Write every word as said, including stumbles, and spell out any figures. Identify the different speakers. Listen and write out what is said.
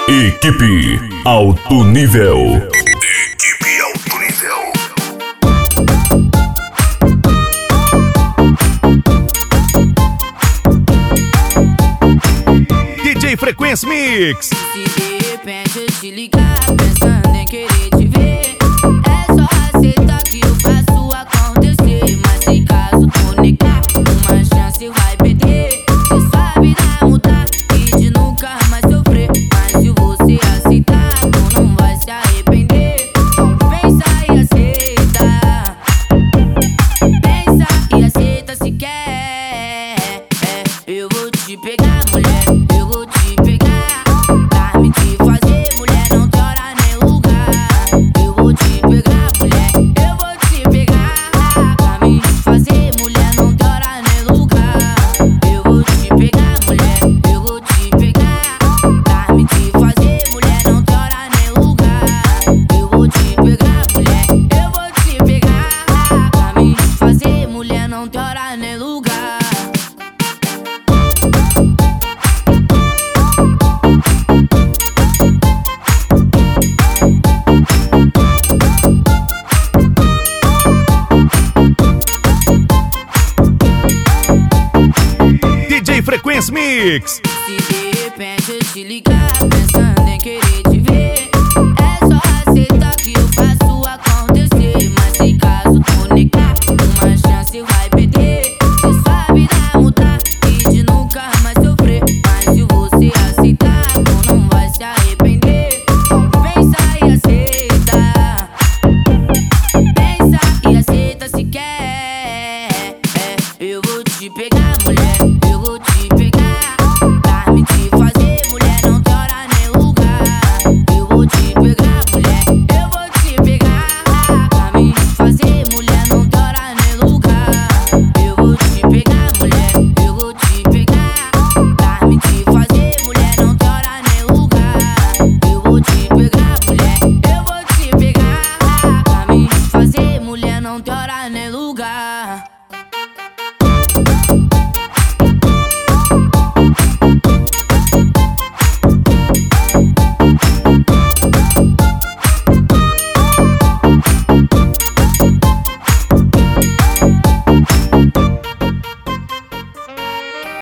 Speaker 1: Equipe Alto Nível.
Speaker 2: Equipe Alto Nível.
Speaker 3: D J Frequência Mix.
Speaker 4: Se de repente eu te ligar pensando em querer te ver, é só aceitar que eu faço acontecer. Mas se caso tu negar, uma chance vai perder. Se sua vida mudar e de nunca mais sofrer, mas se você aceitar, tu não vai se arrepender. Então pensa e aceita, pensa e aceita se quer. É, eu vou te pegar, mulher, eu vou te pegar. Pra me te fazer, mulher, não tem hora nem lugar. Eu vou te pegar, mulher, eu vou te pegar. Pra me te fazer, mulher, não tem hora nem lugar. Eu vou te pegar, mulher, eu vou te pegar. Pra me te fazer, mulher, não tem hora nem lugar. Eu vou te pegar, mulher, eu vou te pegar. Pra me te fazer, mulher, não tem hora nem lugar.
Speaker 3: D J Frequência Mix.
Speaker 4: Se de repente eu te ligar pensando em querer te ver, é só aceitar que eu faço acontecer. Mas se caso tu